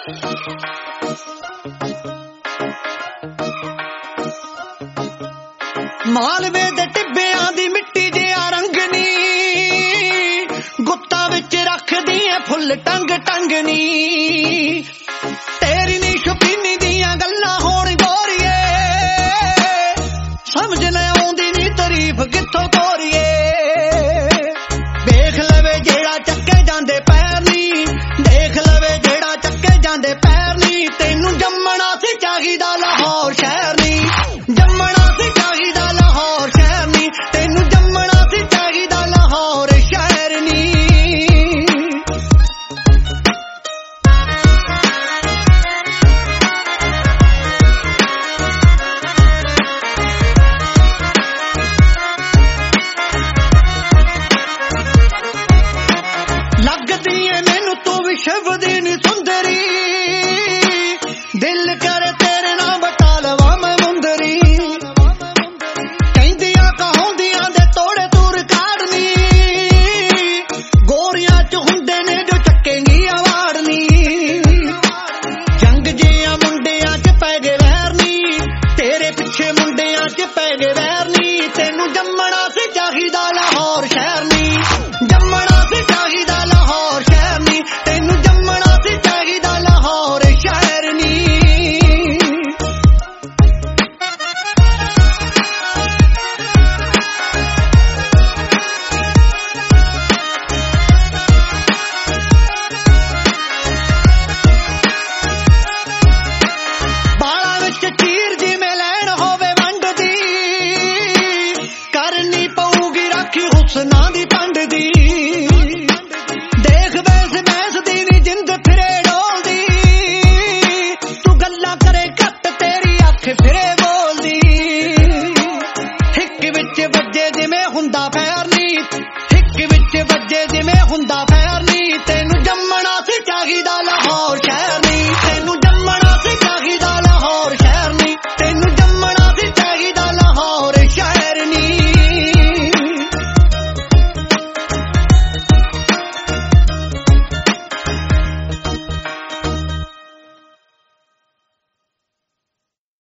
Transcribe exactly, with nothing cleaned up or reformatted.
मालवे दे टिब्बियां दी मिट्टी जिहा रंग नी, गुत्ता विच रखदी ऐ फुल टंग टंग नी। तेरी नी शौकीनी दियां गल्लां होण गोरीए, समझ न आउंदी नी तारीफ कित्थों तोरीए। देख लवे जेड़ा चक्के जांदे पैर नी, देख लवे जेड़ा चक्के जांदे पैर नी। तैनू जम्मना सी चाहीदा लाहौर शहर नी, जम्मना सी चाहीदा लाहौर शहर नी। तैनू जम्मना सी चाहीदा लाहौर शहर नी। लगदी ऐ मैनू तू विश्व दी नी सुंदरी, दिल करे तेरे नाम बटा लवा मैं मुंदरी। कहंदियां कहाउंदियां दे तोड़े तूर काढ़नी, गोरियां च हुंदे ने जो चक्केंगी अवाड़नी। जंग जिहां मुंडियां च पै गए वैर नी, तेरे पिछे मुंडियां च पै गए वैर नी। तैनू जम्मना सी चाहीदा लाहौर शहर नी, जम्मना सी चाहीदा लाहौर शहर नी। तैनू जम्मना सी चाहीदा लाहौर शहर नी। बाला विच चीर जिवें लैन होवे वंड दी, करनी पऊगी राखी हुस्ना दी पंड दी। देख बैस बैस दी नी जिंद फिरे डोलदी, तू गल्लां करे घट तेरी अख फिरे बोलदी। हिक विच वज्जे जिवें हुंदा पैर नी, हिक विच वज्जे जिवें हुंदा